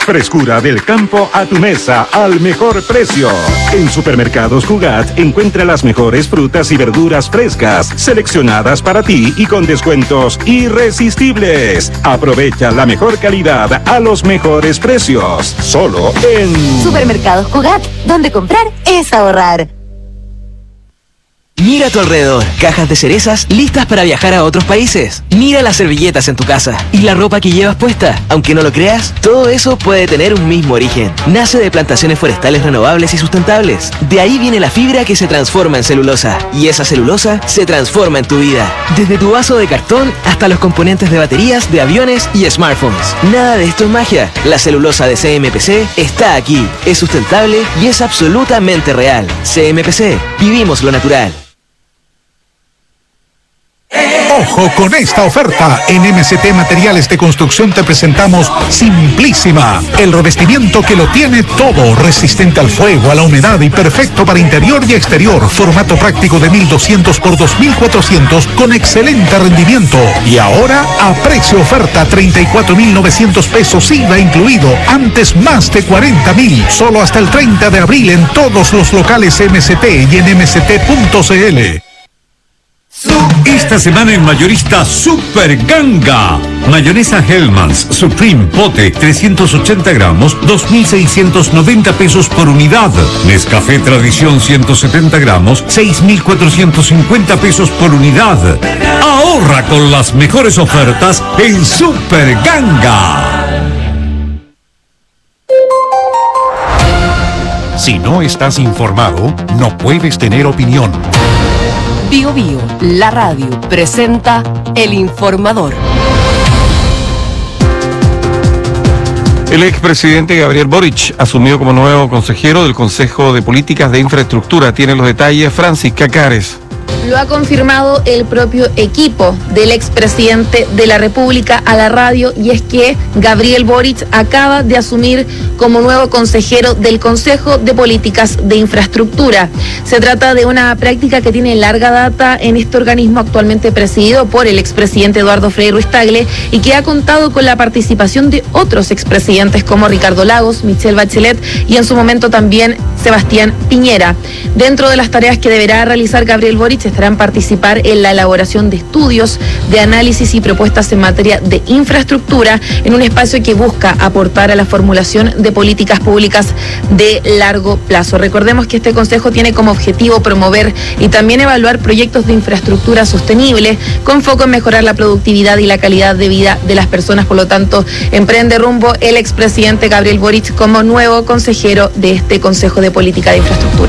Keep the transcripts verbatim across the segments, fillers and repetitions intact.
Frescura del campo a tu mesa al mejor precio. En Supermercados Jugat encuentra las mejores frutas y verduras frescas, seleccionadas para ti y con descuentos irresistibles. Aprovecha la mejor calidad a los mejores precios. Solo en Supermercados Jugat, donde comprar es ahorrar. Mira a tu alrededor, cajas de cerezas listas para viajar a otros países. Mira las servilletas en tu casa y la ropa que llevas puesta. Aunque no lo creas, todo eso puede tener un mismo origen. Nace de plantaciones forestales renovables y sustentables. De ahí viene la fibra que se transforma en celulosa. Y esa celulosa se transforma en tu vida. Desde tu vaso de cartón hasta los componentes de baterías, de aviones y smartphones. Nada de esto es magia. La celulosa de C M P C está aquí. Es sustentable y es absolutamente real. C M P C. Vivimos lo natural. Ojo con esta oferta. En M C T Materiales de Construcción te presentamos Simplísima, el revestimiento que lo tiene todo, resistente al fuego, a la humedad y perfecto para interior y exterior. Formato práctico de mil doscientos por dos mil cuatrocientos con excelente rendimiento. Y ahora a precio oferta, treinta y cuatro mil novecientos pesos I V A incluido. Antes más de cuarenta mil. Solo hasta el treinta de abril en todos los locales M C T y en m c t punto c l. Esta semana en Mayorista Super Ganga. Mayonesa Hellmann's Supreme Pote trescientos ochenta gramos, dos mil seiscientos noventa pesos por unidad. Nescafé Tradición ciento setenta gramos, seis mil cuatrocientos cincuenta pesos por unidad. Ahorra con las mejores ofertas en Super Ganga. Si no estás informado, no puedes tener opinión. Bio Bio, la radio, presenta El Informador. El expresidente Gabriel Boric asumió como nuevo consejero del Consejo de Políticas de Infraestructura. Tiene los detalles Francisca Cares. Lo ha confirmado el propio equipo del expresidente de la República a la radio, y es que Gabriel Boric acaba de asumir como nuevo consejero del Consejo de Políticas de Infraestructura. Se trata de una práctica que tiene larga data en este organismo actualmente presidido por el expresidente Eduardo Frei Ruiz-Tagle y que ha contado con la participación de otros expresidentes como Ricardo Lagos, Michelle Bachelet y en su momento también Sebastián Piñera. Dentro de las tareas que deberá realizar Gabriel Boric estarán participar en la elaboración de estudios, de análisis y propuestas en materia de infraestructura en un espacio que busca aportar a la formulación de políticas públicas de largo plazo. Recordemos que este consejo tiene como objetivo promover y también evaluar proyectos de infraestructura sostenible con foco en mejorar la productividad y la calidad de vida de las personas. Por lo tanto, emprende rumbo el expresidente Gabriel Boric como nuevo consejero de este Consejo de Política de Infraestructura.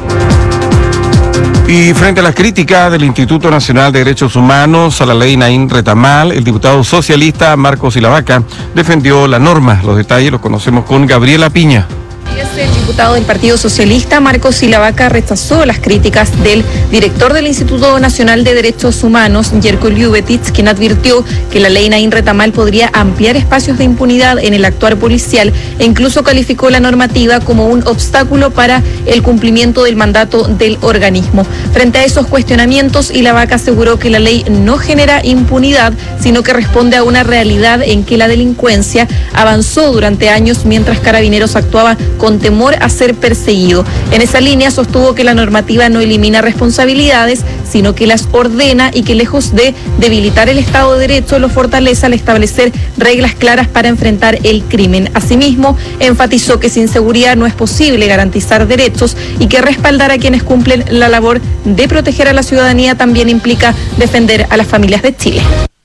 Y frente a las críticas del Instituto Nacional de Derechos Humanos a la ley Naín Retamal, el diputado socialista Marcos Silavaca defendió la norma. Los detalles los conocemos con Gabriela Piña. El diputado del Partido Socialista, Marcos Silavaca, rechazó las críticas del director del Instituto Nacional de Derechos Humanos, Jerko Ljubetic, quien advirtió que la ley Naín Retamal podría ampliar espacios de impunidad en el actuar policial e incluso calificó la normativa como un obstáculo para el cumplimiento del mandato del organismo. Frente a esos cuestionamientos, Silavaca aseguró que la ley no genera impunidad, sino que responde a una realidad en que la delincuencia avanzó durante años mientras Carabineros actuaba con temor a ser perseguido. En esa línea sostuvo que la normativa no elimina responsabilidades, sino que las ordena y que lejos de debilitar el Estado de Derecho, lo fortalece al establecer reglas claras para enfrentar el crimen. Asimismo, enfatizó que sin seguridad no es posible garantizar derechos y que respaldar a quienes cumplen la labor de proteger a la ciudadanía también implica defender a las familias de Chile.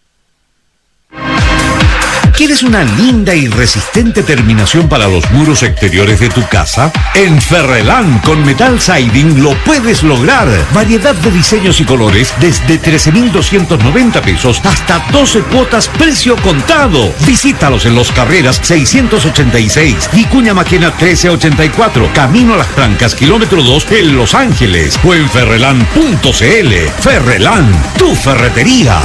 ¿Quieres una linda y resistente terminación para los muros exteriores de tu casa? En Ferrelán con Metal Siding lo puedes lograr. Variedad de diseños y colores desde trece mil doscientos noventa pesos hasta doce cuotas precio contado. Visítalos en Los Carreras seiscientos ochenta y seis, Vicuña Maquena trece ochenta y cuatro, Camino a las Trancas, kilómetro dos en Los Ángeles o en ferrelán punto c l. Ferrelán, tu ferretería.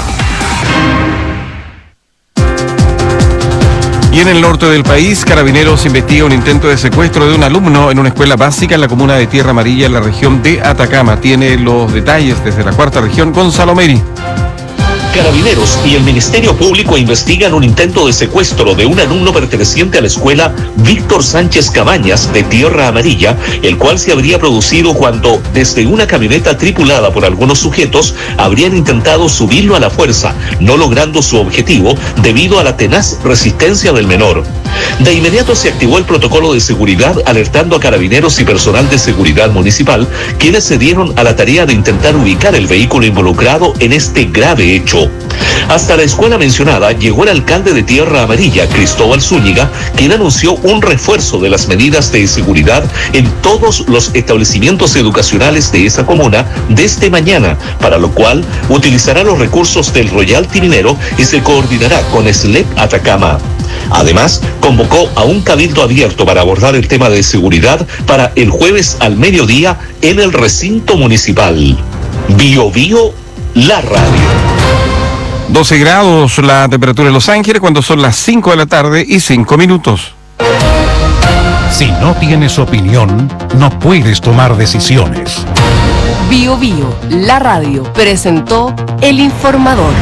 Y en el norte del país, Carabineros investiga un intento de secuestro de un alumno en una escuela básica en la comuna de Tierra Amarilla, en la región de Atacama. Tiene los detalles desde la cuarta región, Gonzalo Meri. Carabineros y el Ministerio Público investigan un intento de secuestro de un alumno perteneciente a la escuela Víctor Sánchez Cabañas de Tierra Amarilla, el cual se habría producido cuando, desde una camioneta tripulada por algunos sujetos, habrían intentado subirlo a la fuerza, no logrando su objetivo debido a la tenaz resistencia del menor. De inmediato se activó el protocolo de seguridad, alertando a carabineros y personal de seguridad municipal, quienes se dieron a la tarea de intentar ubicar el vehículo involucrado en este grave hecho. Hasta la escuela mencionada llegó el alcalde de Tierra Amarilla, Cristóbal Zúñiga, quien anunció un refuerzo de las medidas de seguridad en todos los establecimientos educacionales de esa comuna desde mañana, para lo cual utilizará los recursos del Royalty minero y se coordinará con S L E P Atacama. Además, convocó a un cabildo abierto para abordar el tema de seguridad para el jueves al mediodía en el recinto municipal. Bio Bio, la radio. doce grados la temperatura en Los Ángeles cuando son las cinco de la tarde y cinco minutos. Si no tienes opinión, no puedes tomar decisiones. Bio Bio, la radio, presentó El Informador.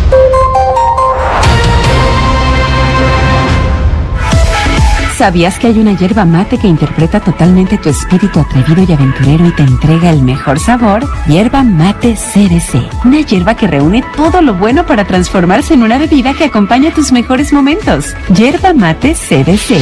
¿Sabías que hay una hierba mate que interpreta totalmente tu espíritu atrevido y aventurero y te entrega el mejor sabor? Hierba mate C B C. Una hierba que reúne todo lo bueno para transformarse en una bebida que acompaña tus mejores momentos. Hierba mate C B C.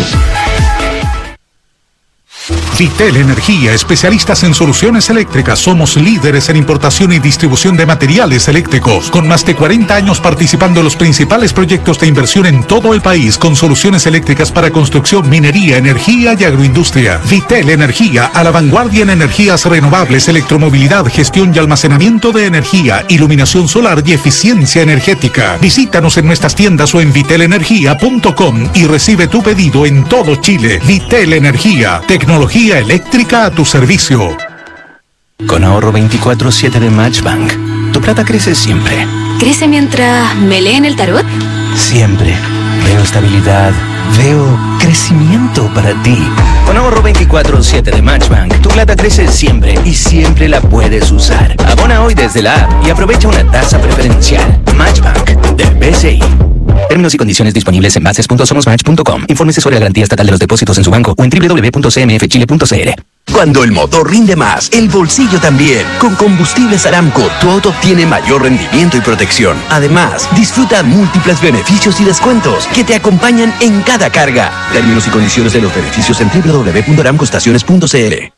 Vitel Energía, especialistas en soluciones eléctricas. Somos líderes en importación y distribución de materiales eléctricos, con más de cuarenta años participando en los principales proyectos de inversión en todo el país, con soluciones eléctricas para construcción, minería, energía y agroindustria. Vitel Energía, a la vanguardia en energías renovables, electromovilidad, gestión y almacenamiento de energía, iluminación solar y eficiencia energética. Visítanos en nuestras tiendas o en vitel energía punto com y recibe tu pedido en todo Chile. Vitel Energía, tecnología eléctrica a tu servicio. Con ahorro veinticuatro siete de Matchbank, tu plata crece siempre. ¿Crece mientras me leen el tarot? Siempre. Veo estabilidad, veo crecimiento para ti. Con ahorro veinticuatro siete de Matchbank, tu plata crece siempre y siempre la puedes usar. Abona hoy desde la app y aprovecha una tasa preferencial. Matchbank, del B C I. Términos y condiciones disponibles en bases punto somos match punto com. Infórmese sobre la garantía estatal de los depósitos en su banco o en doble u doble u doble u punto c m f chile punto c l. Cuando el motor rinde más, el bolsillo también. Con Combustibles Aramco, tu auto obtiene mayor rendimiento y protección. Además, disfruta múltiples beneficios y descuentos que te acompañan en cada carga. Términos y condiciones de los beneficios en doble u doble u doble u punto aramco estaciones punto c l.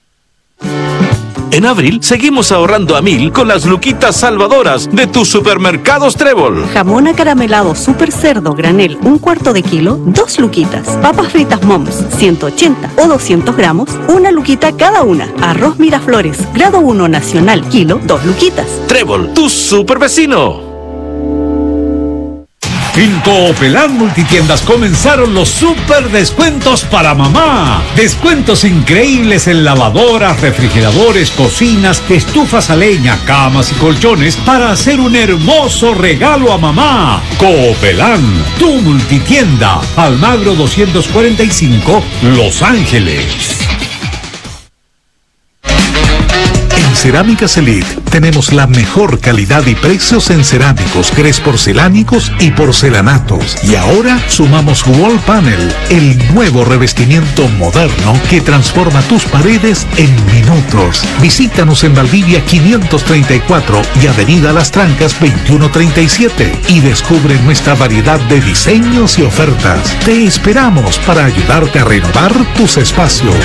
En abril seguimos ahorrando a mil con las luquitas salvadoras de tus supermercados Trébol. Jamón acaramelado super cerdo granel, un cuarto de kilo, dos luquitas. Papas fritas Moms, ciento ochenta o doscientos gramos, una luquita cada una. Arroz Miraflores, grado uno nacional, kilo, dos luquitas. Trébol, tu super vecino. En Coopelán Multitiendas comenzaron los super descuentos para mamá. Descuentos increíbles en lavadoras, refrigeradores, cocinas, estufas a leña, camas y colchones para hacer un hermoso regalo a mamá. Coopelán, tu multitienda. Almagro doscientos cuarenta y cinco, Los Ángeles. En Cerámicas Elite tenemos la mejor calidad y precios en cerámicos, grés porcelánicos y porcelanatos. Y ahora sumamos Wall Panel, el nuevo revestimiento moderno que transforma tus paredes en minutos. Visítanos en Valdivia quinientos treinta y cuatro y Avenida Las Trancas veintiuno treinta y siete y descubre nuestra variedad de diseños y ofertas. Te esperamos para ayudarte a renovar tus espacios.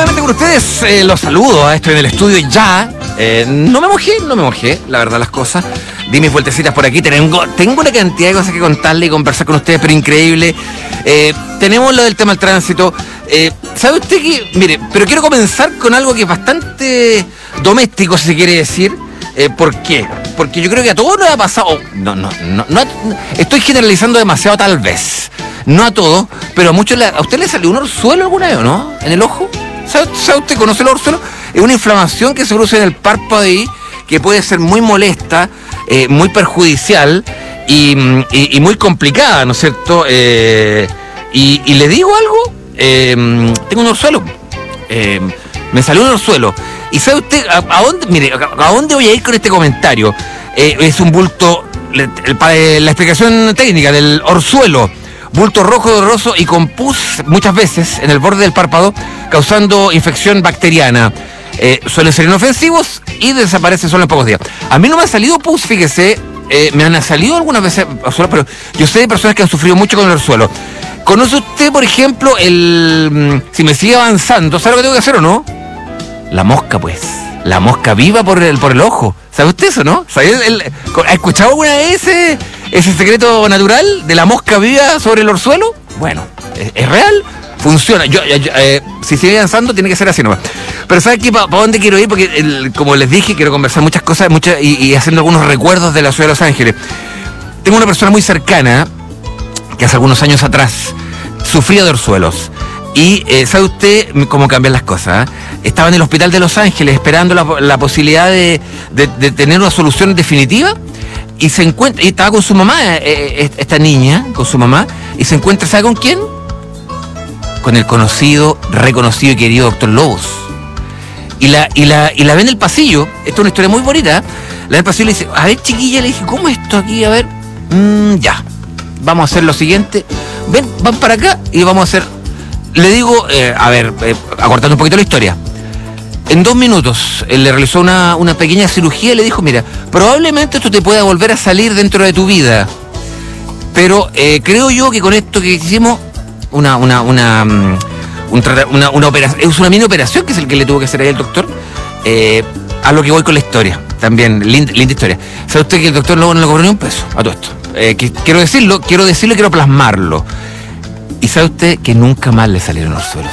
nuevamente con ustedes, eh, los saludo, ¿eh? Estoy en el estudio ya. Eh, no me mojé, no me mojé, la verdad las cosas. Di mis vueltecitas por aquí, tengo, tengo una cantidad de cosas que contarle y conversar con ustedes, pero increíble. Eh, tenemos lo del tema del tránsito. Eh, ¿Sabe usted qué? Mire, pero quiero comenzar con algo que es bastante doméstico, si se quiere decir. Eh, ¿Por qué? Porque yo creo que a todos nos ha pasado. No, no, no, no, estoy generalizando demasiado tal vez. No a todos, pero a muchos. ¿A usted le salió un orzuelo alguna vez o no? ¿En el ojo? ¿Sabe, sabe usted, conoce el orzuelo? Es una inflamación que se produce en el párpado ahí, que puede ser muy molesta, eh, muy perjudicial y, y, y muy complicada, ¿no es cierto? Eh, y, y le digo algo, eh, tengo un orzuelo. Eh, me salió un orzuelo. ¿Y sabe usted a, a dónde? Mire, a, a dónde voy a ir con este comentario? Eh, es un bulto, le, el, la explicación técnica del orzuelo. Bulto rojo, doloroso y con pus muchas veces en el borde del párpado, causando infección bacteriana. Eh, suelen ser inofensivos y desaparecen solo en pocos días. A mí no me ha salido pus, fíjese, eh, me han salido algunas veces orzuelos, pero yo sé de personas que han sufrido mucho con el orzuelo. ¿Conoce usted, por ejemplo, el... si me sigue avanzando, ¿sabe lo que tengo que hacer o no? La mosca, pues. La mosca viva por el, por el ojo. ¿Sabe usted eso, no? ¿Sabe el, el, ¿Ha escuchado alguna vez ese, ese secreto natural de la mosca viva sobre el orzuelo? Bueno, es, es real, funciona. Yo, yo eh, si sigue avanzando, tiene que ser así nomás. Pero ¿sabe qué? ¿Para pa dónde quiero ir? Porque, el, como les dije, quiero conversar muchas cosas muchas, y, y haciendo algunos recuerdos de la ciudad de Los Ángeles. Tengo una persona muy cercana que hace algunos años atrás sufría de orzuelos. Y eh, ¿sabe usted cómo cambian las cosas? ¿eh? Estaba en el hospital de Los Ángeles esperando la, la posibilidad de, de, de tener una solución definitiva y se encuentra, y estaba con su mamá, eh, esta niña, con su mamá, y se encuentra, ¿sabe con quién? Con el conocido, reconocido y querido doctor Lobos. Y la, y la, y la ve en el pasillo, esto es una historia muy bonita, la ve en el pasillo y le dice, a ver chiquilla, le dije, ¿cómo es esto aquí? A ver, mmm, ya, vamos a hacer lo siguiente, ven, van para acá y vamos a hacer... Le digo, eh, a ver, eh, acortando un poquito la historia. En dos minutos, él le realizó una, una pequeña cirugía y le dijo, mira, probablemente esto te pueda volver a salir dentro de tu vida. Pero eh, creo yo que con esto que hicimos, una, una, una, um, un una, una operación, es una mini operación que es el que le tuvo que hacer ahí el doctor, eh, a lo que voy con la historia. También, linda, linda historia. ¿Sabe usted que el doctor luego no le cobró ni un peso a todo esto? Eh, que, quiero decirlo, quiero decirlo y quiero plasmarlo. ¿Y sabe usted que nunca más le salieron orzuelos?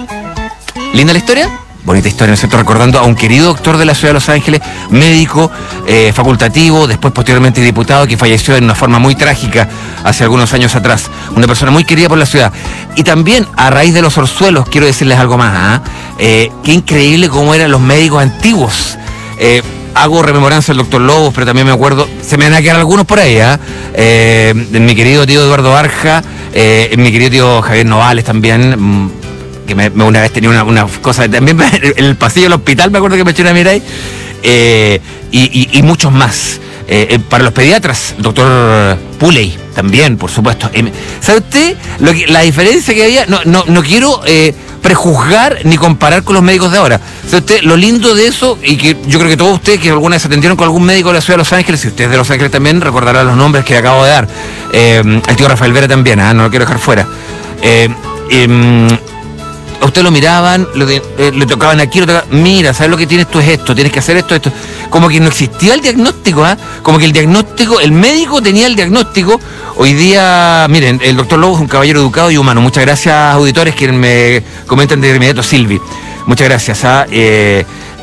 ¿Linda la historia? Bonita historia, ¿no es cierto? Recordando a un querido doctor de la ciudad de Los Ángeles, médico, eh, facultativo, después posteriormente diputado, que falleció en una forma muy trágica hace algunos años atrás. Una persona muy querida por la ciudad. Y también, a raíz de los orzuelos, quiero decirles algo más. ¿eh? Eh, qué increíble cómo eran los médicos antiguos. Eh, hago rememoranza del doctor Lobos, pero también me acuerdo, se me van a quedar algunos por ahí, ¿eh? Eh, de mi querido tío Eduardo Arja, eh, mi querido tío Javier Novales también, que me, me una vez tenía una, una cosa, también en el pasillo del hospital me acuerdo que me eché una mirada ahí, eh, y, y, y muchos más. Eh, eh, para los pediatras, el doctor Puley también, por supuesto. Eh, ¿Sabe usted lo que, la diferencia que había? No, no, no quiero eh, prejuzgar ni comparar con los médicos de ahora. ¿Sabe usted lo lindo de eso? Y que yo creo que todos ustedes que alguna vez atendieron con algún médico de la ciudad de Los Ángeles, si ustedes de Los Ángeles también recordarán los nombres que acabo de dar. Eh, el tío Rafael Vera también, ¿eh? No lo quiero dejar fuera. Eh, eh, a usted lo miraban, lo de, eh, le tocaban aquí, lo tocaban, mira, ¿sabes lo que tienes tú? Es esto, tienes que hacer esto, esto. Como que no existía el diagnóstico, ¿eh? Como que el diagnóstico, el médico tenía el diagnóstico. Hoy día, miren, el doctor Lobos es un caballero educado y humano. Muchas gracias, auditores, quienes me comentan de inmediato, Silvi. Muchas gracias. ¿eh? Eh,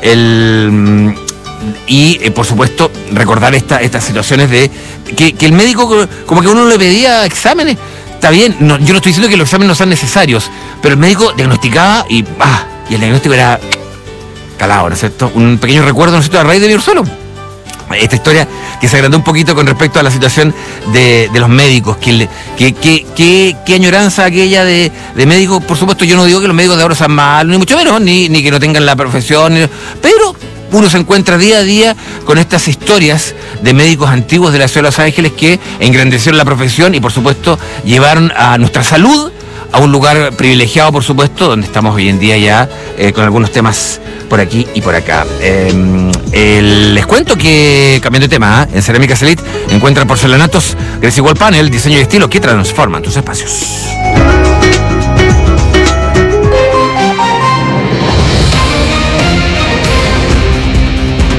el, y, eh, por supuesto, recordar esta, estas situaciones de que, que el médico, como que uno le pedía exámenes. Está bien, no, yo no estoy diciendo que los exámenes no sean necesarios, pero el médico diagnosticaba y ah, y el diagnóstico era calado, ¿no es cierto? Un pequeño recuerdo, ¿no es cierto?, a raíz de mi orzuelo. Esta historia que se agrandó un poquito con respecto a la situación de, de los médicos, que, que, que, que, que añoranza aquella de, de médicos. Por supuesto, yo no digo que los médicos de ahora sean malos, ni mucho menos, ni, ni que no tengan la profesión, ni, pero uno se encuentra día a día con estas historias de médicos antiguos de la ciudad de Los Ángeles que engrandecieron la profesión y, por supuesto, llevaron a nuestra salud a un lugar privilegiado, por supuesto, donde estamos hoy en día ya eh, con algunos temas por aquí y por acá. Eh, el, les cuento que, cambiando de tema, ¿eh? en Cerámica Elite encuentran porcelanatos Grecia Wall Panel, diseño y estilo que transforman tus espacios.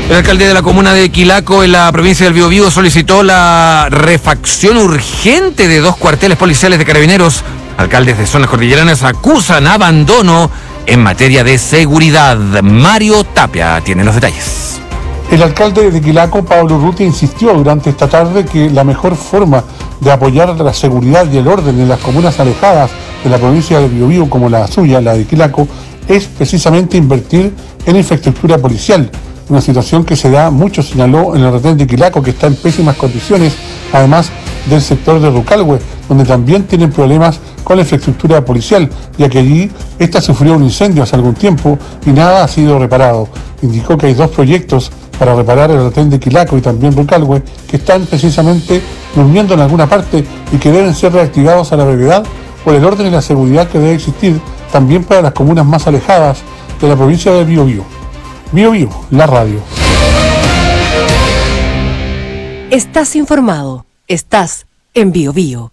El alcalde de la comuna de Quilaco, en la provincia del Biobío, solicitó la refacción urgente de dos cuarteles policiales de Carabineros. Alcaldes de zonas cordilleranas acusan abandono en materia de seguridad. Mario Tapia tiene los detalles. El alcalde de Quilaco, Pablo Urrutia, insistió durante esta tarde que la mejor forma de apoyar la seguridad y el orden en las comunas alejadas de la provincia del Biobío, como la suya, la de Quilaco, es precisamente invertir en infraestructura policial. Una situación que se da mucho, señaló, en el retén de Quilaco, que está en pésimas condiciones, además del sector de Rucalhue, donde también tienen problemas con la infraestructura policial, ya que allí esta sufrió un incendio hace algún tiempo y nada ha sido reparado. Indicó que hay dos proyectos para reparar el retén de Quilaco y también Rucalhue, que están precisamente durmiendo en alguna parte y que deben ser reactivados a la brevedad por el orden y la seguridad que debe existir también para las comunas más alejadas de la provincia de Biobío. Biobío, la radio. Estás informado. Estás en Biobío.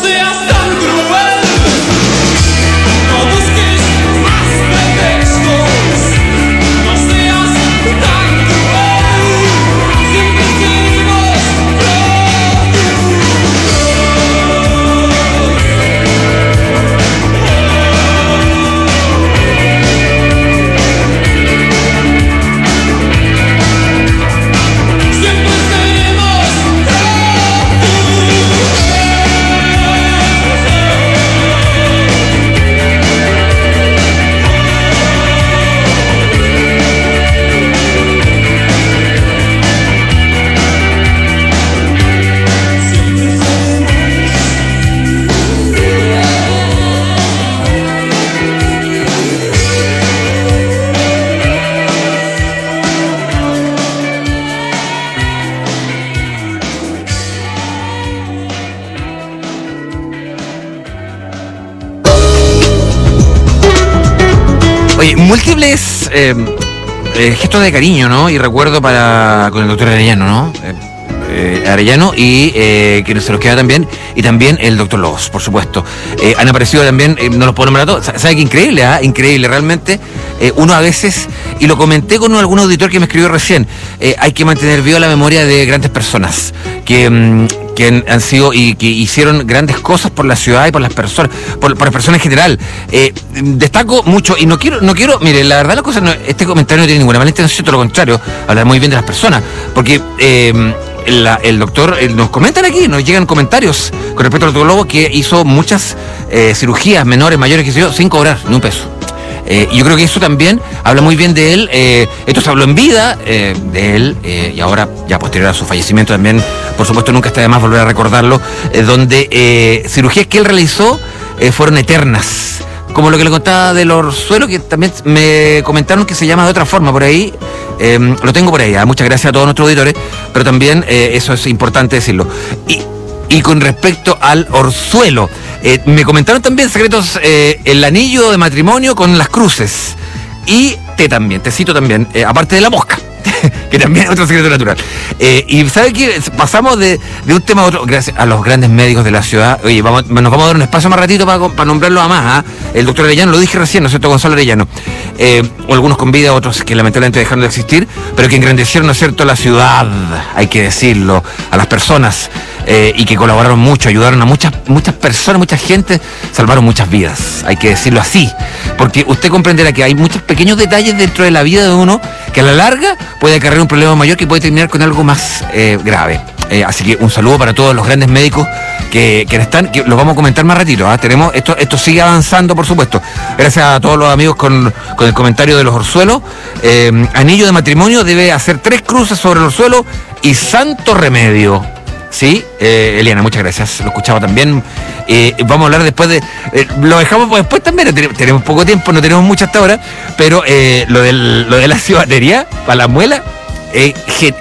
Oye, múltiples eh, eh, gestos de cariño, ¿no? Y recuerdo para con el doctor Arellano, ¿no? Eh, eh, Arellano y eh, quienes se los queda también, y también el doctor Lobos, por supuesto. Eh, han aparecido también, eh, no los puedo nombrar a todos. ¿Sabe qué increíble? ¿Ah? Increíble, realmente. Eh, uno a veces, y lo comenté con algún auditor que me escribió recién, eh, hay que mantener viva la memoria de grandes personas que... Mm, que han, han sido y que hicieron grandes cosas por la ciudad y por las personas, por, por las personas en general. Eh, destaco mucho, y no quiero, no quiero, mire, la verdad la cosa, no, este comentario no tiene ninguna mala intención, todo lo contrario, habla muy bien de las personas, porque eh, la, el doctor, eh, nos comentan aquí, nos llegan comentarios con respecto al doctor Lobo, que hizo muchas eh, cirugías menores, mayores, que se dio, sin cobrar ni un peso. Eh, y yo creo que eso también habla muy bien de él. Eh, esto se habló en vida eh, de él, eh, y ahora, ya posterior a su fallecimiento también, por supuesto, nunca está de más volver a recordarlo, eh, donde eh, cirugías que él realizó eh, fueron eternas. Como lo que le contaba del Orzuelo, que también me comentaron que se llama de otra forma por ahí. Eh, lo tengo por ahí. ¿eh? Muchas gracias a todos nuestros auditores, pero también eh, eso es importante decirlo. Y, y con respecto al Orzuelo, eh, me comentaron también secretos, eh, el anillo de matrimonio con las cruces. Y te también, te cito también, eh, aparte de la mosca, que también es otro secreto natural. Eh, y ¿sabe qué? Pasamos de, de un tema a otro, gracias a los grandes médicos de la ciudad. Oye, vamos, nos vamos a dar un espacio más ratito para, para nombrarlo a más. ¿eh? El doctor Arellano, lo dije recién, ¿no es cierto? Gonzalo Arellano. Eh, o algunos con vida, otros que lamentablemente dejaron de existir, pero que engrandecieron, ¿no es cierto?, la ciudad, hay que decirlo, a las personas. Eh, y que colaboraron mucho, ayudaron a muchas muchas personas, mucha gente, salvaron muchas vidas, hay que decirlo así, porque usted comprenderá que hay muchos pequeños detalles dentro de la vida de uno que a la larga puede acarrear un problema mayor que puede terminar con algo más eh, grave. Eh, así que un saludo para todos los grandes médicos que, que están, que los vamos a comentar más ratito. ¿eh? Tenemos esto, esto sigue avanzando, por supuesto. Gracias a todos los amigos con, con el comentario de los Orzuelos. Eh, anillo de matrimonio debe hacer tres cruces sobre el Orzuelo y santo remedio. Sí, eh, Eliana, muchas gracias. Lo escuchaba también. Eh, vamos a hablar después de... Eh, lo dejamos después también. Tenemos poco tiempo, no tenemos mucho hasta ahora. Pero eh, lo, del, lo de la cibatería para la muela, eh,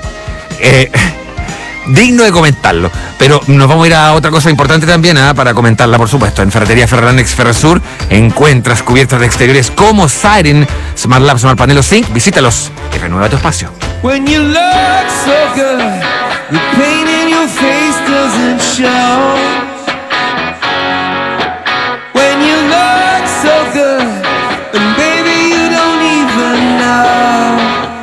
eh, digno de comentarlo. Pero nos vamos a ir a otra cosa importante también, ¿eh? Para comentarla, por supuesto. En Ferretería Ferrarán Ex Ferrasur encuentras cubiertas de exteriores como Siren, Smart Lab, Smart Panel o Zinc. Visítalos y renueva tu espacio. When you look so good, the pain in your face doesn't show. When you look so good, and baby you don't even know.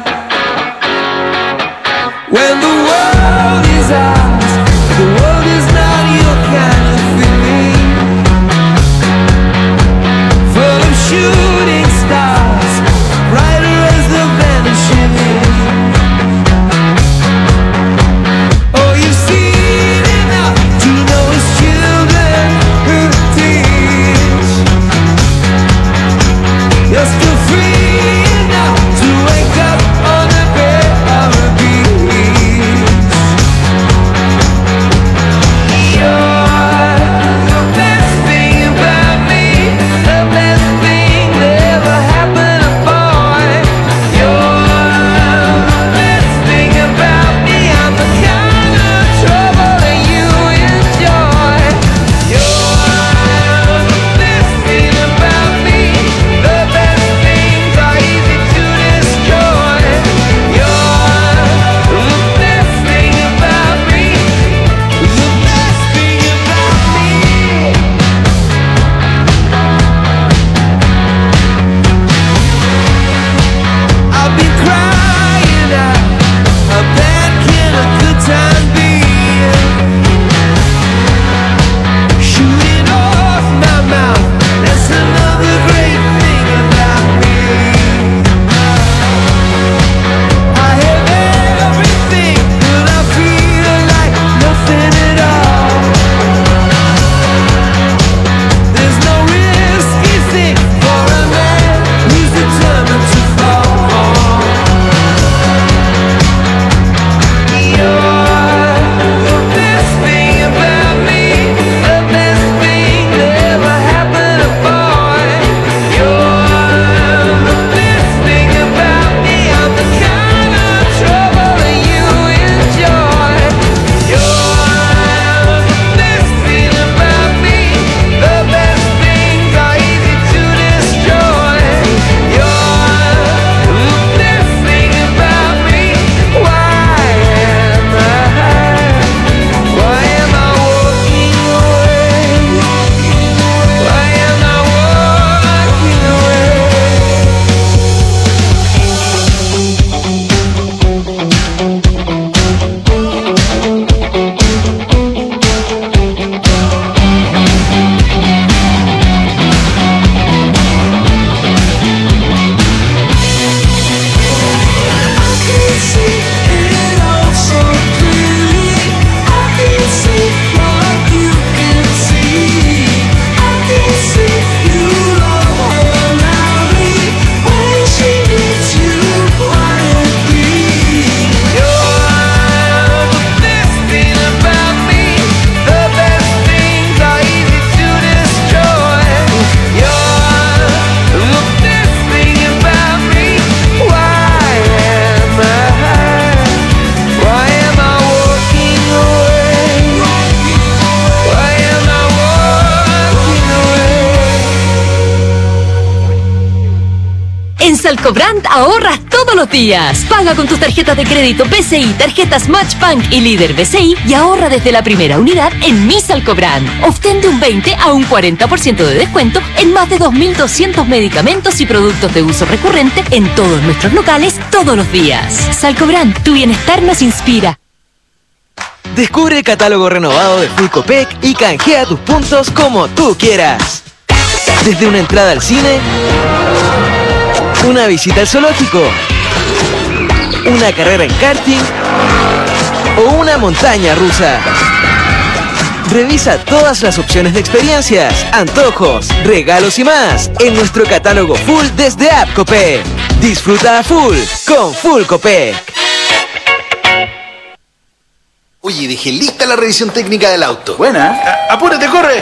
When the world is ours, the world is not your kind of thing. Full of shooting stars, brighter as the vanishing moon. Oh, you've seen enough to know it's true. Salcobrand ahorras todos los días. Paga con tus tarjetas de crédito B C I, tarjetas Matchbank y Líder B C I y ahorra desde la primera unidad en Mi Salcobrand. Obtén de un veinte a un cuarenta por ciento de descuento en más de dos mil doscientos medicamentos y productos de uso recurrente en todos nuestros locales todos los días. Salcobrand, tu bienestar nos inspira. Descubre el catálogo renovado de Full Copec y canjea tus puntos como tú quieras. Desde una entrada al cine, una visita al zoológico, una carrera en karting o una montaña rusa. Revisa todas las opciones de experiencias, antojos, regalos y más en nuestro catálogo full desde App Copec. Disfruta a full con Full Copec. Oye, dejé lista la revisión técnica del auto. Buena. A- apúrate, corre.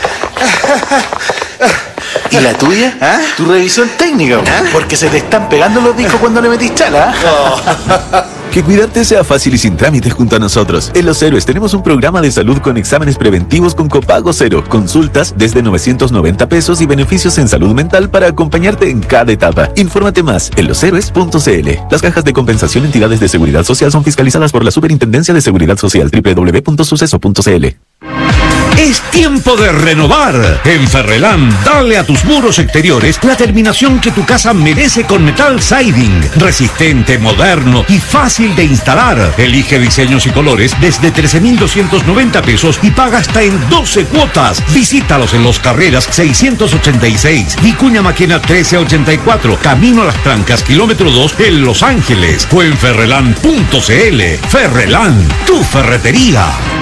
¿Y la tuya? ¿Ah? Tu revisión técnica, ¿ah? Porque se te están pegando los discos cuando le metís chala. Oh. Que cuidarte sea fácil y sin trámites junto a nosotros. En Los Héroes tenemos un programa de salud con exámenes preventivos con copago cero, consultas desde novecientos noventa pesos y beneficios en salud mental para acompañarte en cada etapa. Infórmate más en los héroes punto c l. Las cajas de compensación entidades de seguridad social son fiscalizadas por la Superintendencia de Seguridad Social doble u doble u doble u punto suceso punto c l. Es tiempo de renovar. En Ferrelán, dale a tus muros exteriores la terminación que tu casa merece con Metal Siding. Resistente, moderno y fácil de instalar. Elige diseños y colores desde trece mil doscientos noventa pesos y paga hasta en doce cuotas. Visítalos en Los Carreras seiscientos ochenta y seis, Vicuña Maquena trece ochenta y cuatro, Camino a las Trancas, kilómetro dos en Los Ángeles. O en ferrelán punto c l. Ferrelán, tu ferretería.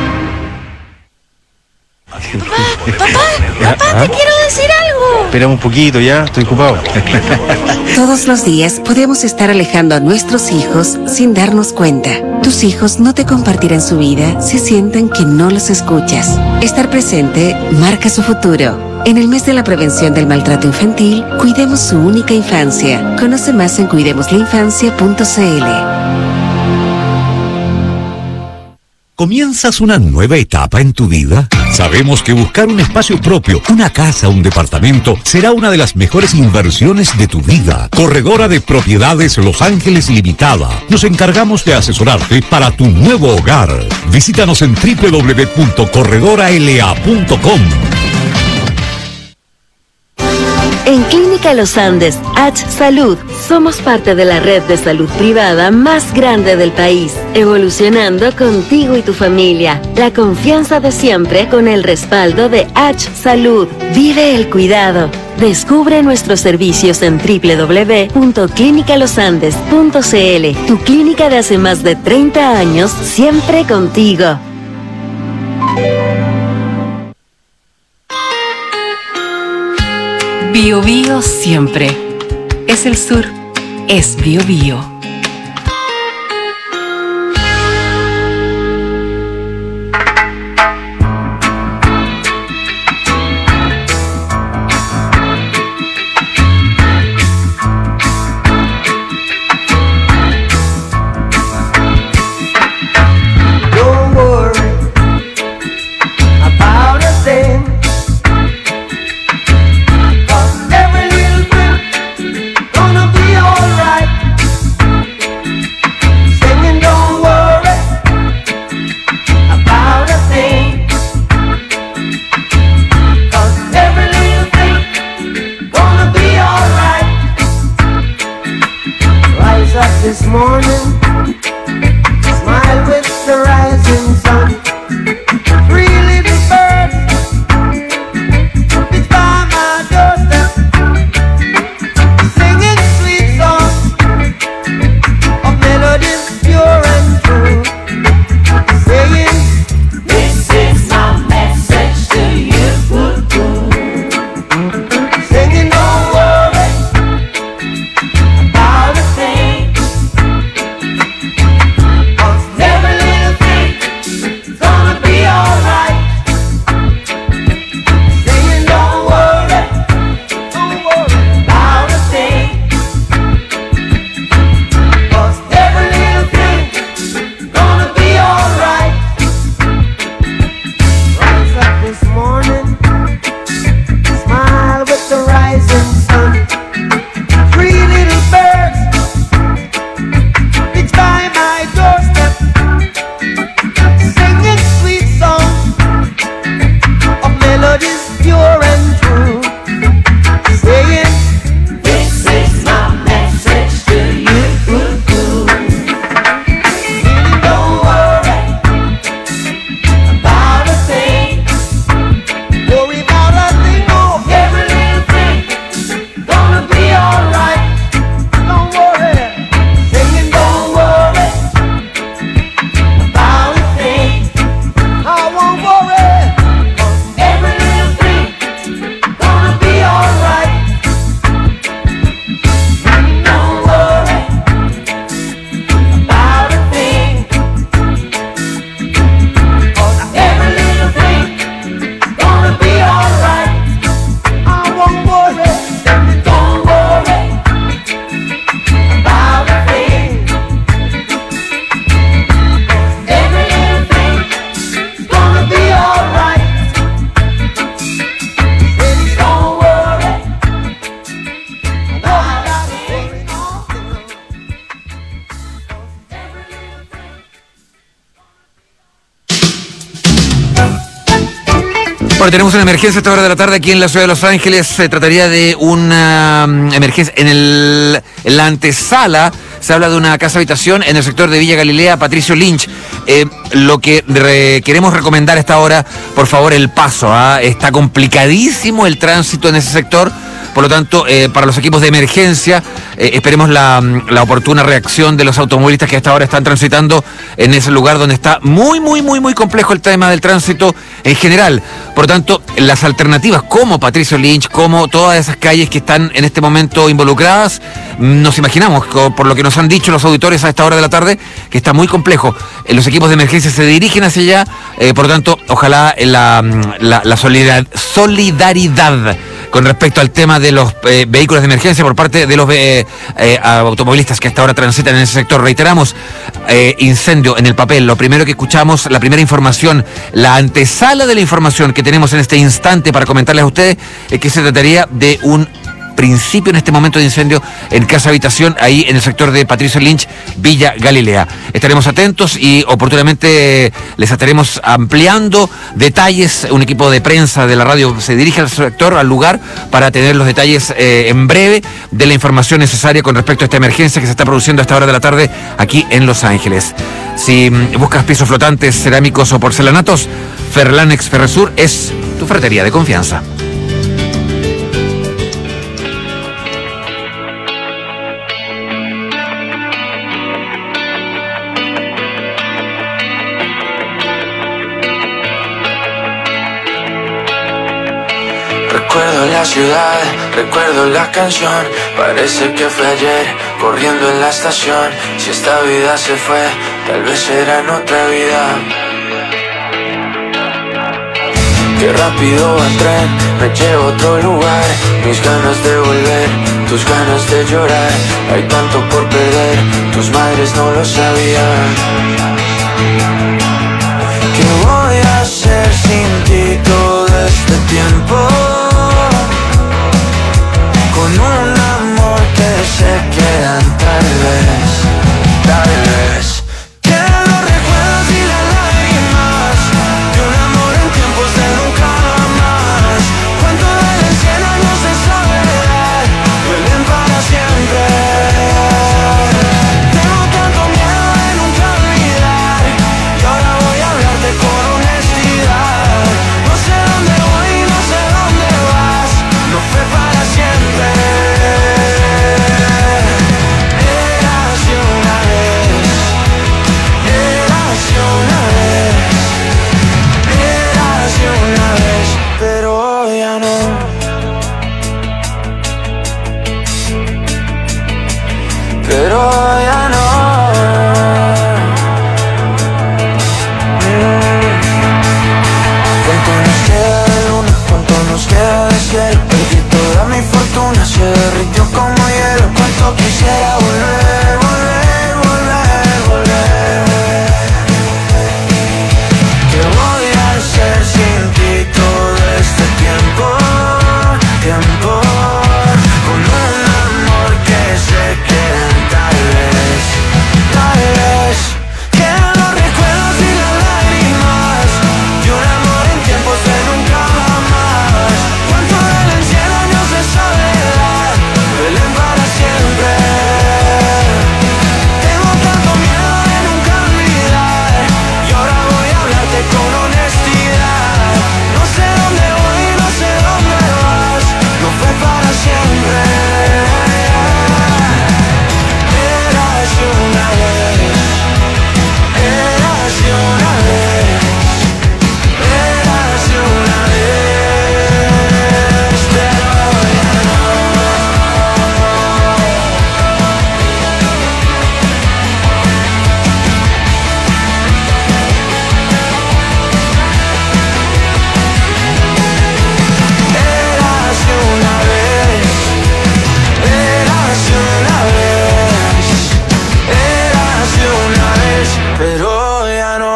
Papá, papá, te quiero decir algo. Espera un poquito ya, estoy ocupado. Todos los días podemos estar alejando a nuestros hijos sin darnos cuenta. Tus hijos no te compartirán su vida si sienten que no los escuchas. Estar presente marca su futuro. En el mes de la prevención del maltrato infantil, cuidemos su única infancia. Conoce más en cuidemos la infancia punto c l. ¿Comienzas una nueva etapa en tu vida? Sabemos que buscar un espacio propio, una casa, un departamento, será una de las mejores inversiones de tu vida. Corredora de Propiedades Los Ángeles Limitada. Nos encargamos de asesorarte para tu nuevo hogar. Visítanos en doble u doble u doble u punto corredora l a punto com. En Clínica Los Andes, H Salud, somos parte de la red de salud privada más grande del país, evolucionando contigo y tu familia. La confianza de siempre con el respaldo de H Salud. Vive el cuidado. Descubre nuestros servicios en doble u doble u doble u punto clínica los andes punto c l. Tu clínica de hace más de treinta años, siempre contigo. Bio Bio siempre. Es el sur. Es Bio Bio. Every little bit gonna be alright. Bueno, tenemos una emergencia a esta hora de la tarde aquí en la ciudad de Los Ángeles. Se trataría de una um, emergencia en, el, en la antesala. Se habla de una casa habitación en el sector de Villa Galilea, Patricio Lynch. Eh, lo que re, queremos recomendar a esta hora, por favor, el paso. ¿ah? Está complicadísimo el tránsito en ese sector. Por lo tanto, eh, para los equipos de emergencia, eh, esperemos la, la oportuna reacción de los automovilistas que hasta ahora están transitando en ese lugar donde está muy, muy, muy, muy complejo el tema del tránsito en general. Por lo tanto, las alternativas como Patricio Lynch, como todas esas calles que están en este momento involucradas, nos imaginamos, por lo que nos han dicho los auditores a esta hora de la tarde, que está muy complejo. Eh, los equipos de emergencia se dirigen hacia allá, eh, por lo tanto, ojalá la, la, la solidar, solidaridad con respecto al tema de los eh, vehículos de emergencia por parte de los eh, eh, automovilistas que hasta ahora transitan en ese sector. Reiteramos, eh, incendio en el papel. Lo primero que escuchamos, la primera información, la antesala de la información que tenemos en este instante para comentarles a ustedes, es que se trataría de un principio en este momento de incendio en casa habitación ahí en el sector de Patricio Lynch, Villa Galilea. Estaremos atentos y oportunamente les estaremos ampliando detalles. Un equipo de prensa de la radio se dirige al sector, al lugar, para tener los detalles eh, en breve de la información necesaria con respecto a esta emergencia que se está produciendo a esta hora de la tarde aquí en Los Ángeles. Si mm, buscas pisos flotantes, cerámicos o porcelanatos, Ferlanex Ferresur es tu ferretería de confianza. Recuerdo la ciudad, recuerdo la canción. Parece que fue ayer, corriendo en la estación. Si esta vida se fue, tal vez será en otra vida. Qué rápido va el tren, me lleva a otro lugar. Mis ganas de volver, tus ganas de llorar. Hay tanto por perder, tus madres no lo sabían. ¿Qué voy a hacer sin ti todo este tiempo? Con un amor que se quedan tal vez, tal vez. Quedan los recuerdos y las lágrimas de un amor en tiempos de nunca más. Cuánto duelen cien años de soledad, duelen para siempre. Tengo tanto miedo de nunca olvidar, y ahora voy a hablarte con honestidad. No sé dónde voy, no sé dónde vas, no fue para siempre. Pero ya no. Mm. ¿Cuánto nos queda de luna? ¿Cuánto nos queda de cielo? Perdí toda mi fortuna, se derritió como hielo. Cuánto quisiera volver, volver, volver, volver. ¿Qué voy a hacer sin ti todo este tiempo? Tiempo. Con un amor que se queda. Tal vez quedan los recuerdos y las lágrimas de un amor en tiempos de nunca más. Cuánto duelen cien años de soledad, duelen para siempre. Tengo tanto miedo de nunca olvidar, y ahora voy a hablarte con honestidad. No sé dónde voy, no sé dónde vas, no fue para siempre. Una vez, érase una vez, érase una vez, pero ya no. Érase una vez, érase una vez. Érase una vez, pero ya no.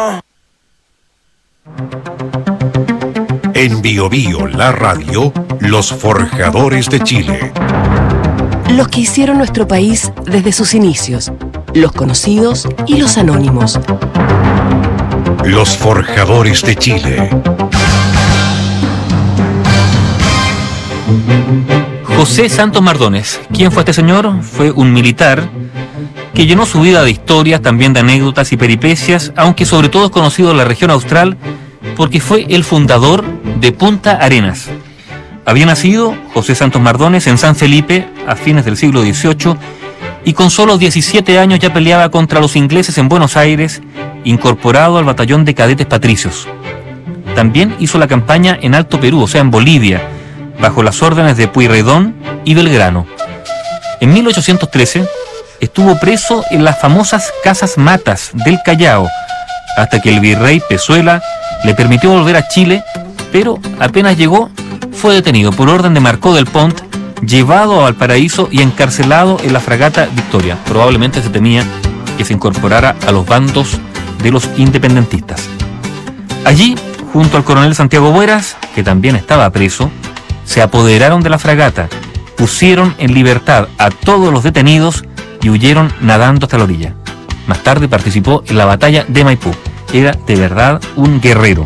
En Bio Bio, la radio, los forjadores de Chile. Los que hicieron nuestro país desde sus inicios, los conocidos y los anónimos. Los forjadores de Chile. José Santos Mardones. ¿Quién fue este señor? Fue un militar que llenó su vida de historias, también de anécdotas y peripecias, aunque sobre todo es conocido en la región austral porque fue el fundador de Punta Arenas. Había nacido José Santos Mardones en San Felipe a fines del siglo dieciocho y con solo diecisiete años ya peleaba contra los ingleses en Buenos Aires, incorporado al batallón de cadetes patricios. También hizo la campaña en Alto Perú, o sea en Bolivia, bajo las órdenes de Pueyrredón y Belgrano. En mil ochocientos trece estuvo preso en las famosas Casas Matas del Callao, hasta que el virrey Pezuela le permitió volver a Chile, pero apenas llegó fue detenido por orden de Marcó del Pont, llevado a Valparaíso y encarcelado en la fragata Victoria. Probablemente se temía que se incorporara a los bandos de los independentistas. Allí, junto al coronel Santiago Bueras, que también estaba preso, se apoderaron de la fragata, pusieron en libertad a todos los detenidos y huyeron nadando hasta la orilla. Más tarde participó en la batalla de Maipú. Era de verdad un guerrero.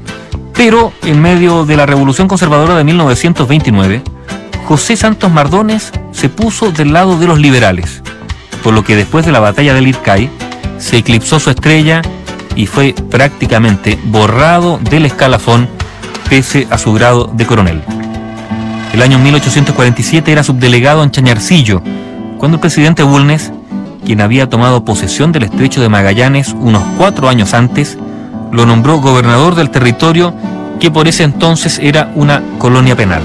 Pero en medio de la Revolución Conservadora de mil novecientos veintinueve, José Santos Mardones se puso del lado de los liberales, por lo que después de la batalla del Ircay se eclipsó su estrella y fue prácticamente borrado del escalafón pese a su grado de coronel. El año mil ochocientos cuarenta y siete era subdelegado en Chañarcillo, cuando el presidente Bulnes, quien había tomado posesión del estrecho de Magallanes unos cuatro años antes, lo nombró gobernador del territorio que por ese entonces era una colonia penal.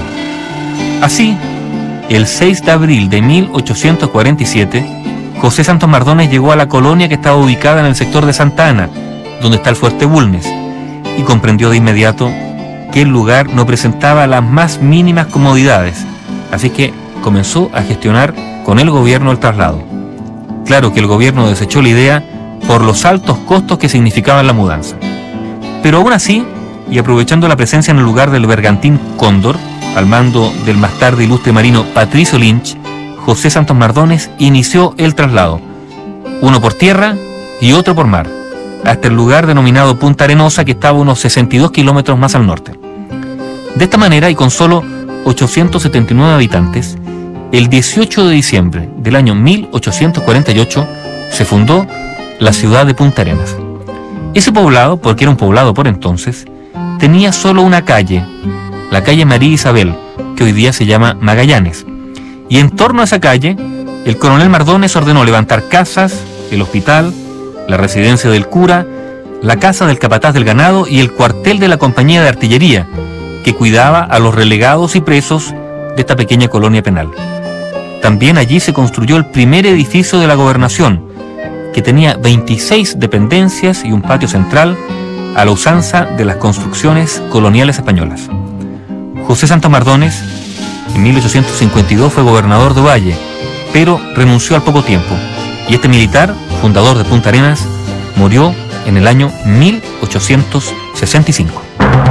Así, el seis de abril de mil ochocientos cuarenta y siete, José Santos Mardones llegó a la colonia que estaba ubicada en el sector de Santa Ana, donde está el fuerte Bulnes, y comprendió de inmediato que el lugar no presentaba las más mínimas comodidades, así que comenzó a gestionar con el gobierno el traslado. Claro que el gobierno desechó la idea por los altos costos que significaban la mudanza. Pero aún así, y aprovechando la presencia en el lugar del bergantín Cóndor, al mando del más tarde ilustre marino Patricio Lynch, José Santos Mardones inició el traslado, uno por tierra y otro por mar, hasta el lugar denominado Punta Arenosa, que estaba unos sesenta y dos kilómetros más al norte. De esta manera, y con solo ochocientos setenta y nueve habitantes, el dieciocho de diciembre del año mil ochocientos cuarenta y ocho se fundó la ciudad de Punta Arenas. Ese poblado, porque era un poblado por entonces, tenía solo una calle, la calle María Isabel, que hoy día se llama Magallanes. Y en torno a esa calle, el coronel Mardones ordenó levantar casas, el hospital, la residencia del cura, la casa del capataz del ganado y el cuartel de la compañía de artillería, que cuidaba a los relegados y presos de esta pequeña colonia penal. También allí se construyó el primer edificio de la gobernación, que tenía veintiséis dependencias y un patio central a la usanza de las construcciones coloniales españolas. José Santos Mardones, en mil ochocientos cincuenta y dos, fue gobernador de Ovalle, pero renunció al poco tiempo, y este militar, fundador de Punta Arenas, murió en el año mil ochocientos sesenta y cinco.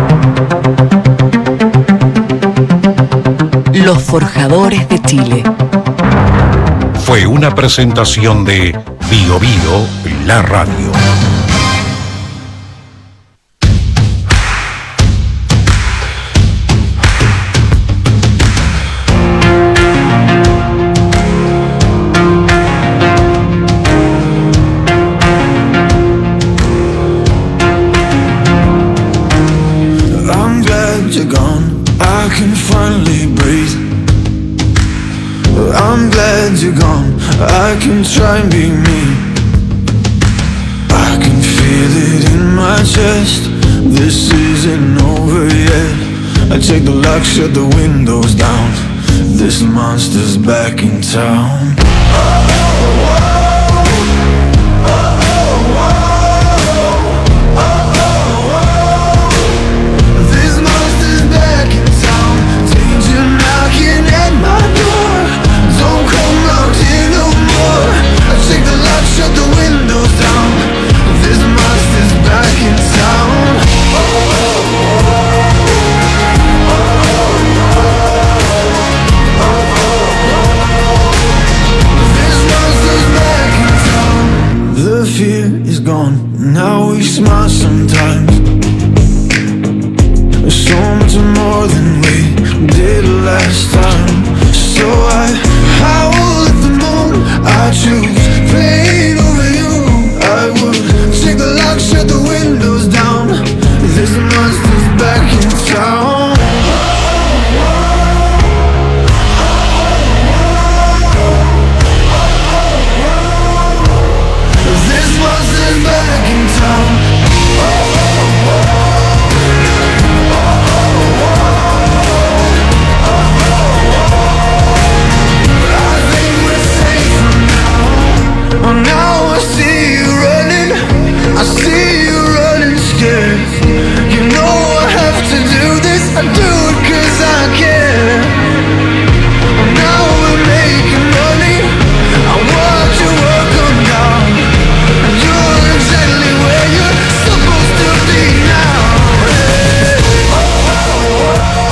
Los Forjadores de Chile. Fue una presentación de Bio Bio, la radio. I'm glad you're gone, I can finally breathe. I'm glad you're gone, I can try and be me. I can feel it in my chest, this isn't over yet. I check the lock, shut the windows down, this monster's back in town. This monster's back in town, danger knocking at my door. Don't come out here no more. I check the lock, shut the windows down. This monster's back in town. This These monsters back in town. This monster's back in town. Oh, now I see you running, I see you running scared. You know I have to do this, I do it cause I care. Oh, now we're making money, I watch you work on down. And you're exactly where you're supposed to be now. Hey. Oh, oh, oh.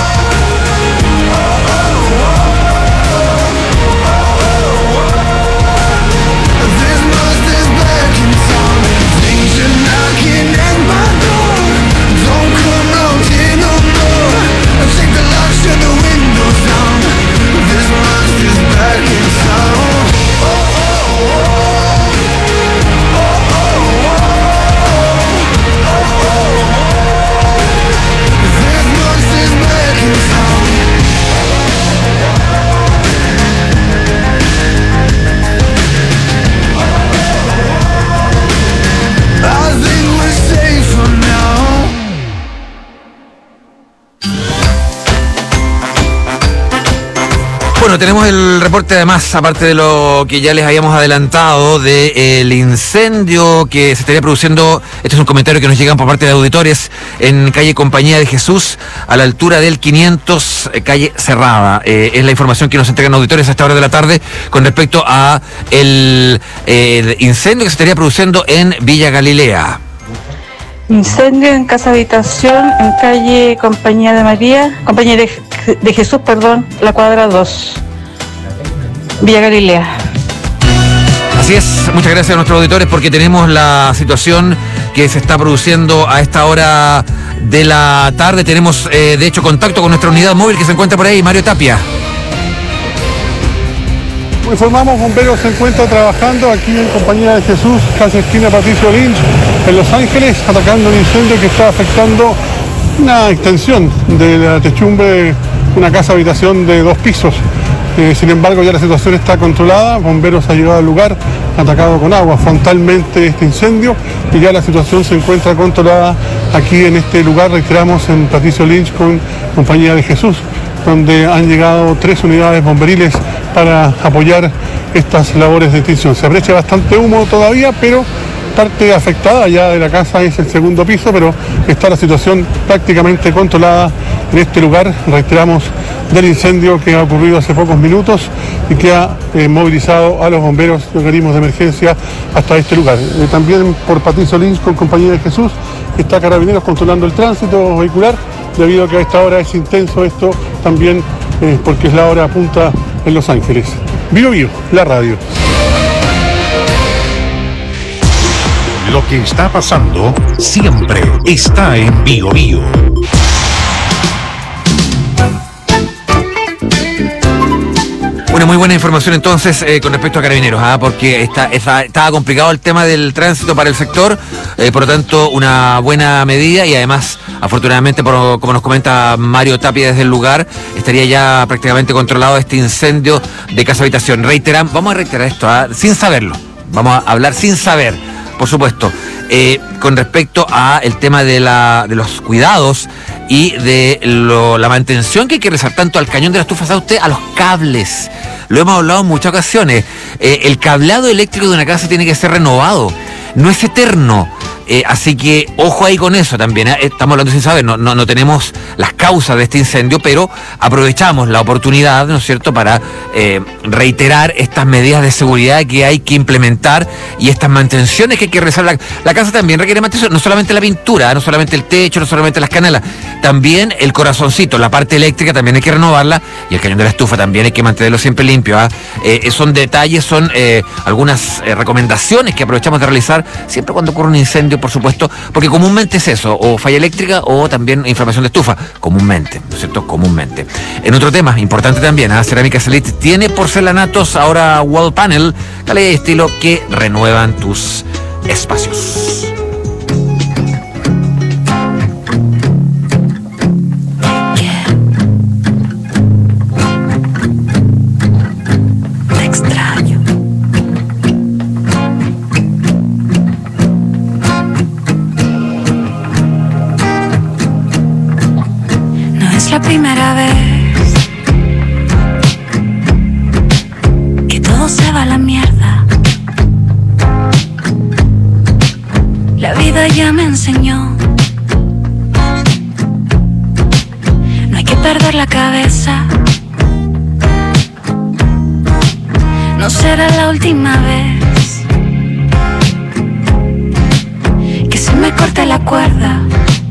Bueno, tenemos el reporte además, aparte de lo que ya les habíamos adelantado, del incendio que se estaría produciendo. Este es un comentario que nos llega por parte de auditores en calle Compañía de Jesús, a la altura del quinientos, eh, calle Cerrada. Eh, es la información que nos entregan auditores a esta hora de la tarde con respecto a el, eh, el incendio que se estaría produciendo en Villa Galilea. Incendio en casa habitación en calle Compañía de María, Compañía de, de Jesús, perdón, la cuadra dos, Villa Galilea. Así es, muchas gracias a nuestros auditores porque tenemos la situación que se está produciendo a esta hora de la tarde. Tenemos eh, de hecho contacto con nuestra unidad móvil que se encuentra por ahí, Mario Tapia. Informamos, bomberos se encuentra trabajando aquí en Compañía de Jesús, casi esquina Patricio Lynch, en Los Ángeles, atacando un incendio que está afectando una extensión de la techumbre de una casa habitación de dos pisos. Eh, sin embargo, ya la situación está controlada, bomberos ha llegado al lugar, atacado con agua frontalmente este incendio y ya la situación se encuentra controlada aquí en este lugar, reiteramos, en Patricio Lynch con Compañía de Jesús, donde han llegado tres unidades bomberiles para apoyar estas labores de extinción. Se aprecia bastante humo todavía, pero parte afectada ya de la casa es el segundo piso, pero está la situación prácticamente controlada en este lugar, reiteramos, del incendio que ha ocurrido hace pocos minutos y que ha eh, movilizado a los bomberos y organismos de emergencia hasta este lugar. Eh, también por Patricio Lynch con Compañía de Jesús está Carabineros controlando el tránsito vehicular, debido a que a esta hora es intenso esto también eh, porque es la hora punta en Los Ángeles. Bio Bio, la radio. Lo que está pasando siempre está en Bio Bio. Una muy buena información entonces eh, con respecto a Carabineros, ¿ah? porque está, está, estaba complicado el tema del tránsito para el sector, eh, por lo tanto una buena medida y además afortunadamente, por, como nos comenta Mario Tapia desde el lugar, estaría ya prácticamente controlado este incendio de casa habitación. Reiteran, vamos a reiterar esto, ¿ah? sin saberlo, vamos a hablar sin saber, por supuesto, eh, con respecto a el tema de, la, de los cuidados y de lo, la mantención que hay que realizar tanto al cañón de la estufa, ¿sabe usted? A los cables. Lo hemos hablado en muchas ocasiones. Eh, el cableado eléctrico de una casa tiene que ser renovado. No es eterno. Eh, así que ojo ahí con eso también, ¿eh? Estamos hablando sin saber, no, no, no tenemos las causas de este incendio, pero aprovechamos la oportunidad, ¿no es cierto?, para eh, reiterar estas medidas de seguridad que hay que implementar y estas mantenciones que hay que realizar. La, la casa también requiere mantención, no solamente la pintura, no solamente el techo, no solamente las canelas, también el corazoncito, la parte eléctrica también hay que renovarla y el cañón de la estufa también hay que mantenerlo siempre limpio, ¿eh? Eh, son detalles, son eh, algunas eh, recomendaciones que aprovechamos de realizar siempre cuando ocurre un incendio, por supuesto, porque comúnmente es eso, o falla eléctrica o también inflamación de estufa, comúnmente, ¿no es cierto? Comúnmente. En otro tema, importante también, ¿eh? Cerámica Elite tiene porcelanatos, ahora wall panel, calidad y estilo que renuevan tus espacios. es la primera vez que todo se va a la mierda. La vida ya me enseñó, no hay que perder la cabeza. No será la última vez que se me corte la cuerda.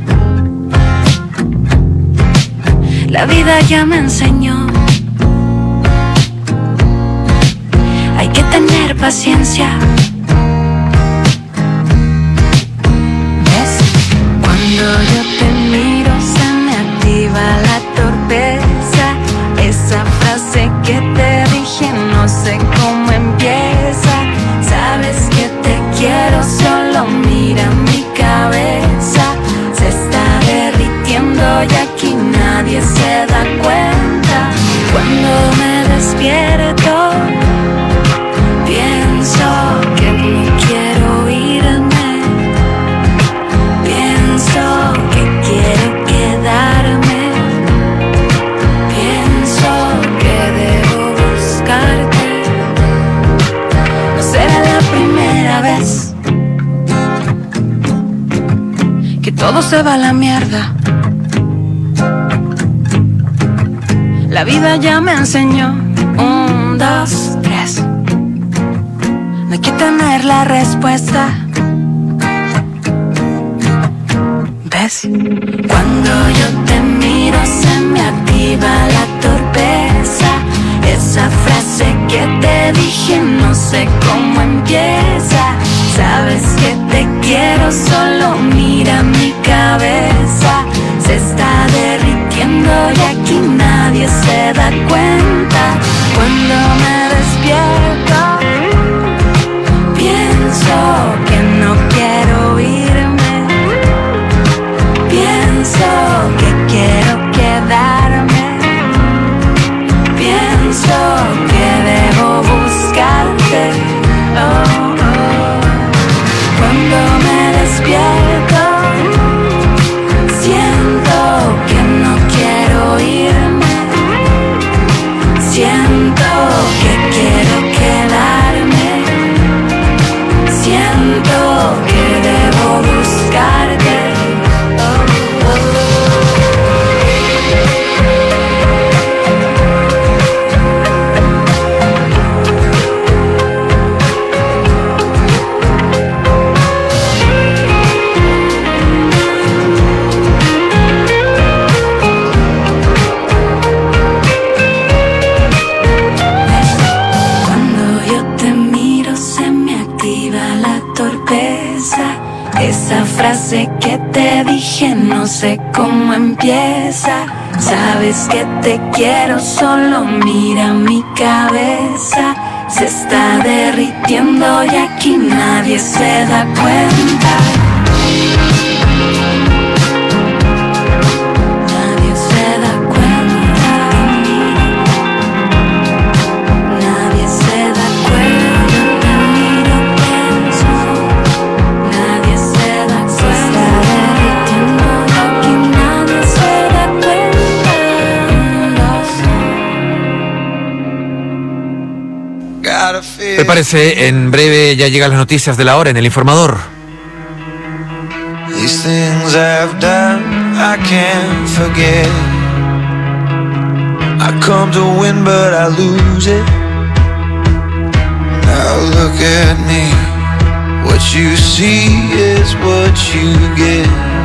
La vida ya me enseñó, hay que tener paciencia. ¿Ves? Cuando yo te miro se me activa la torpeza. Esa frase que te dije no sé cómo empieza. Sabes que te quiero, solo mira mi cabeza. Se está derritiendo y aquí nadie se da cuenta. Cuando me despierto pienso que no quiero irme. Pienso que quiero quedarme. Pienso que debo buscarte. No será la primera vez que todo se va a la mierda. La vida ya me enseñó. Un, dos, tres. No hay que tener la respuesta. ¿Ves? Cuando yo te miro se me activa la torpeza. Esa frase que te dije no sé cómo empieza. Sabes que te quiero, solo mira mi cabeza. Se está derritiendo y aquí nadie se da cuenta. Cuando me despierto pienso que no quiero irme. Pienso que quiero quedarme. Pienso que debo buscarte. Oh, oh. Cuando me despierto siento que no quiero irme. Siento que quiero quedarme. Siento que debo buscarte. Esa frase que te dije no sé cómo empieza. Sabes que te quiero, solo mira mi cabeza. Se está derritiendo y aquí nadie se da cuenta. Nadie se da cuenta. Nadie se da cuenta. Prepárese, en breve ya llegan las noticias de la hora en El Informador. These things I've done, I can't forget. I come to win, but I lose it. Now look at me. What you see is what you get.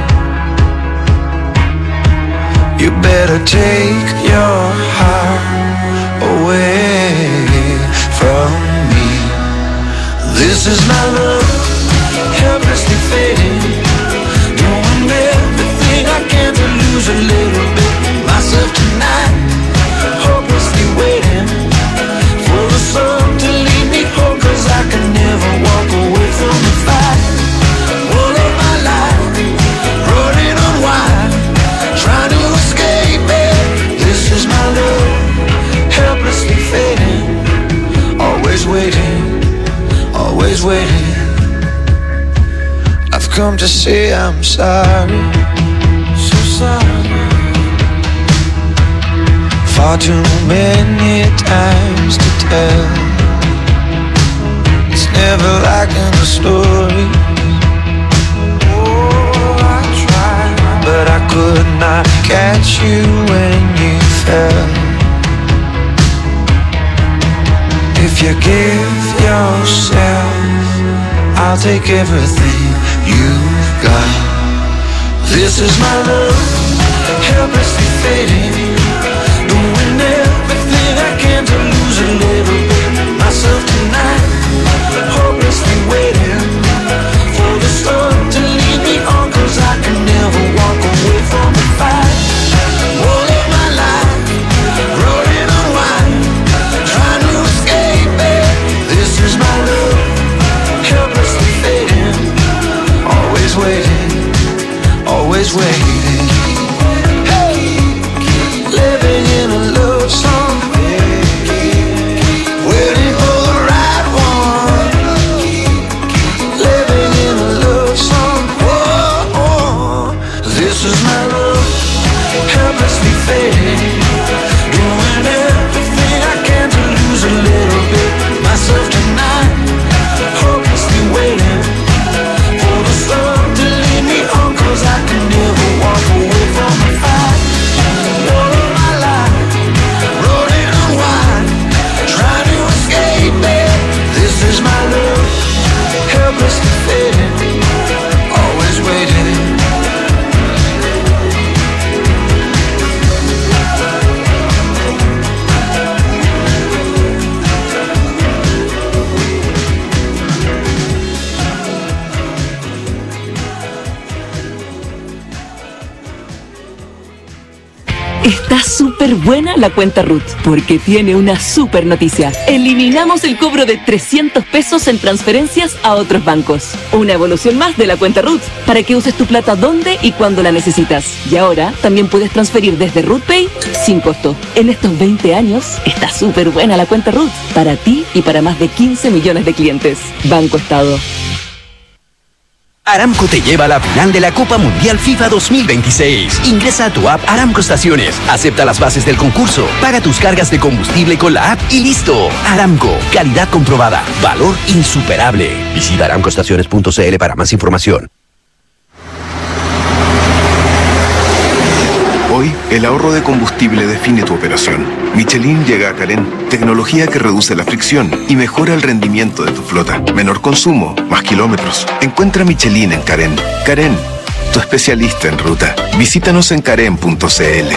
You better take your heart away from me. This is my love, helplessly fading. Doing everything I can to lose a little bit myself tonight. Hopelessly waiting for the sun to lead me home, 'cause I can never walk away from the fight. All of my life, running on wild, trying to escape it. This is my love, helplessly fading. Always waiting, always waiting. I've come to say I'm sorry, so sorry. far too many times to tell. It's never like in the story. Oh, I tried, but I could not catch you when you fell. If you give yourself, I'll take everything you've got. This is my love, helplessly fading, doing everything I can to lose a little bit myself tonight. Hopelessly waiting for the storm to lead me on, 'cause I can never walk away from the fight. All of my life, rolling on wine, trying to escape it. This is my love, helplessly fading, always waiting, always waiting. Hey, living in a love song, waiting for the right one. Living in a love song. Oh, oh. This is my love, helplessly fading, doing everything I can to lose a little bit myself tonight. Hopelessly waiting for the storm to lead me on, 'cause I can never walk away from the fight. All of my life, rolling on wine, trying to escape it. This is my love, helplessly fading, always waiting. Está súper buena la cuenta R U T, porque tiene una súper noticia. Eliminamos el cobro de trescientos pesos en transferencias a otros bancos. Una evolución más de la cuenta R U T, para que uses tu plata donde y cuando la necesitas. Y ahora también puedes transferir desde R U T Pay sin costo. En estos veinte años, está súper buena la cuenta R U T, para ti y para más de quince millones de clientes. Banco Estado. Aramco te lleva a la final de la Copa Mundial FIFA dos mil veintiséis. Ingresa a tu app Aramco Estaciones, acepta las bases del concurso, paga tus cargas de combustible con la app y listo. Aramco, calidad comprobada, valor insuperable. Visita aramco estaciones punto c l para más información. Hoy, el ahorro de combustible define tu operación. Michelin llega a Carén, tecnología que reduce la fricción y mejora el rendimiento de tu flota. Menor consumo, más kilómetros. Encuentra Michelin en Carén. Carén, tu especialista en ruta. Visítanos en carén punto c l.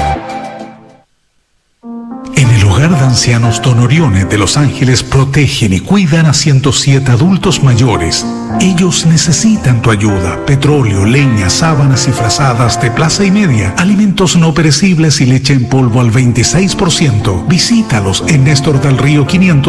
En el hogar de ancianos Don Orione de Los Ángeles protegen y cuidan a ciento siete adultos mayores. Ellos necesitan tu ayuda. Petróleo, leña, sábanas y frazadas de plaza y media, alimentos no perecibles y leche en polvo al veintiséis por ciento. Visítalos en Néstor del Río quinientos.